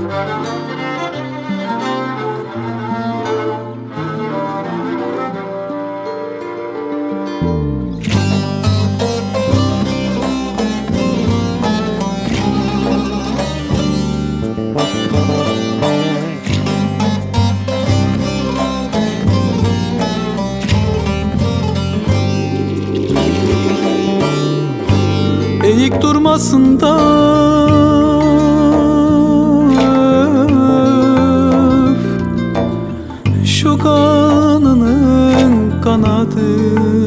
Eğik durmasın da şu kanının kanadı,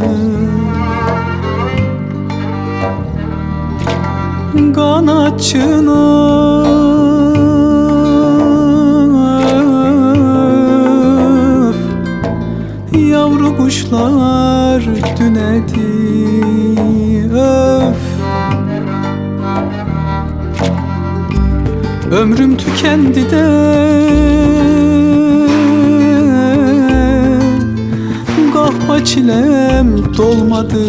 kanatçına yavru kuşlar dünedi. Öf, ömrüm tükendi de kahpa çilem dolmadı.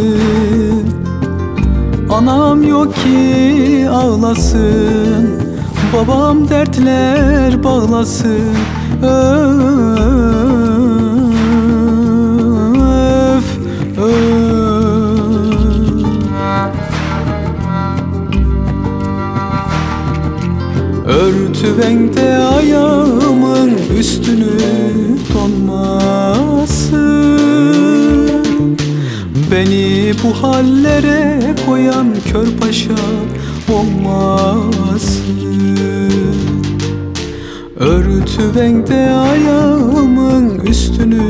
Anam yok ki ağlasın, babam dertler bağlasın. Öf, öf. Örtüvende ayağımın üstünü donmasın. Beni bu hallere koyan kör paşa olmasın. Örtüvende ayağımın üstünü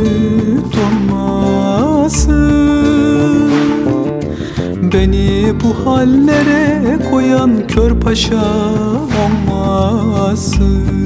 donmasın. Beni bu hallere koyan kör paşa olmasın.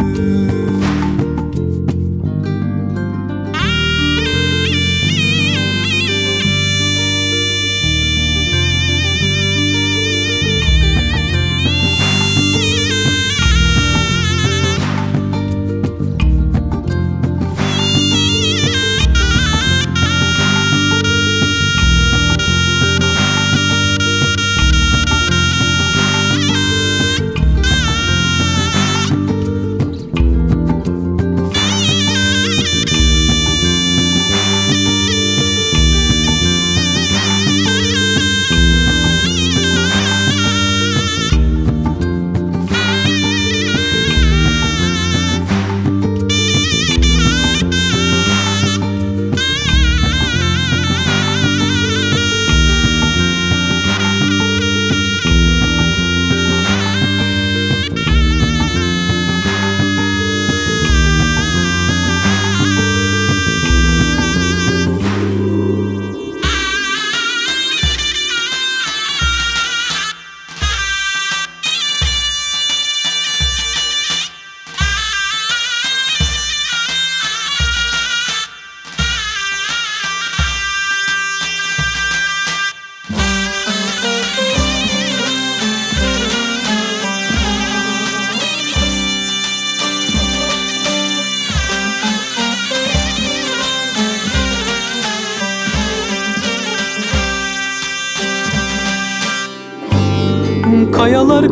Kayalar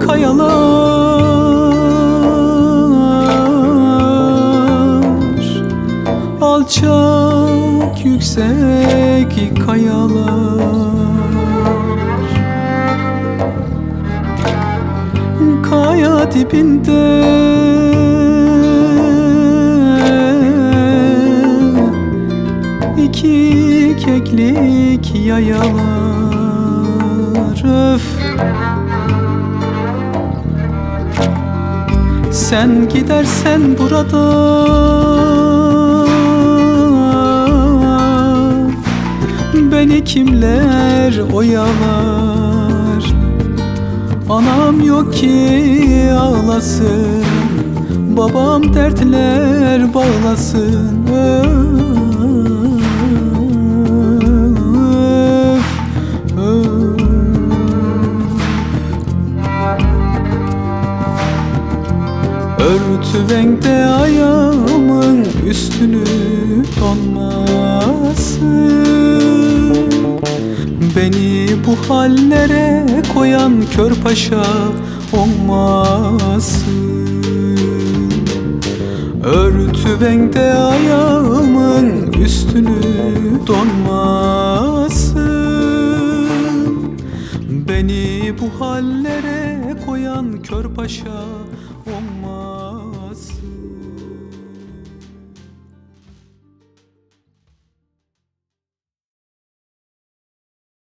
kayalar, alçak yüksek kayalar. Kaya dibinde iki keklik yayalar. Öf, sen gidersen buradan beni kimler oyalar? Anam yok ki ağlasın, babam dertler bağlasın. Öf, öf. Örtüvende ayağımın üstünü donmasın. Beni bu hallere koyan kör paşa olmasın. Örtüvende ayağımın üstünü donmasın. Beni bu hallere koyan kör paşa olmaz.